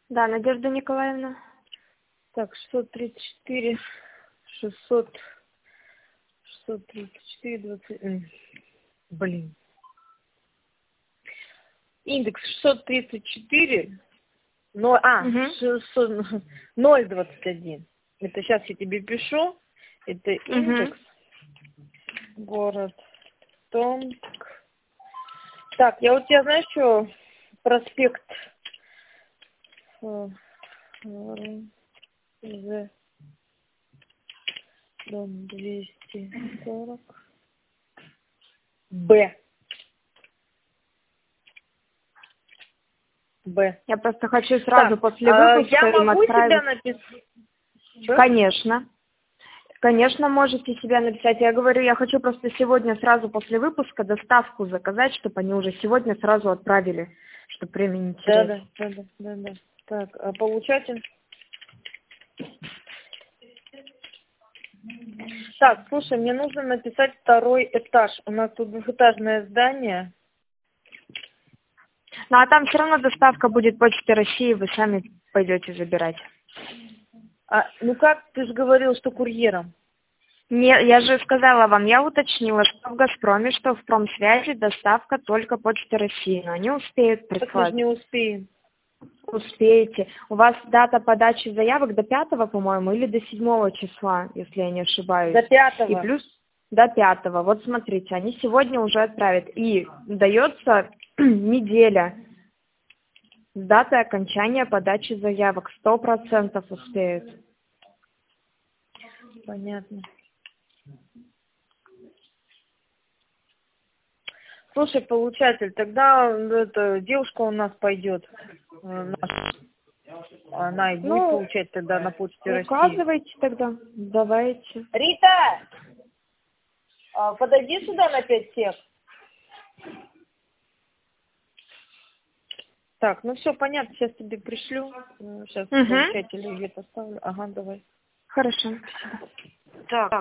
Да, Надежда Николаевна. Так, 634, 600, 634, 20... Блин. Индекс 634, но, Угу. 021. Это сейчас я тебе пишу. Это Угу. индекс. Город Томск. Так, я у тебя, знаешь, что? Проспект дом 240. Б. Я просто хочу сразу Так, после выпуска я им могу себя отправить. написать? Конечно. Конечно, можете себя написать. Я говорю, я хочу просто сегодня сразу после выпуска доставку заказать, чтобы они уже сегодня сразу отправили, чтобы времени не терять. Да. Так, получатель. Так, слушай, мне нужно написать второй этаж. У нас тут двухэтажное здание. Ну а там все равно доставка будет Почты России, вы сами пойдете забирать. Ну как, ты же говорил, что курьером. Не, я же сказала вам, я уточнила, что в «Газпроме», что в «Промсвязи» доставка только Почты России, но они успеют Так мы же прислать. не успеем. Успеете. У вас дата подачи заявок до 5, по-моему, или до 7 числа, если я не ошибаюсь. До 5. И плюс до 5. Вот смотрите, они сегодня уже отправят. И дается неделя с даты окончания подачи заявок. 100% успеют. Понятно. Слушай, получатель, тогда эта девушка у нас пойдет. Она и будет получать тогда на Почте России. Указывайте тогда. Давайте. Рита! Подойди сюда на 5 сек. Так, ну все, понятно, сейчас тебе пришлю. Сейчас получателю ее поставлю. Ага, давай. Хорошо. Так.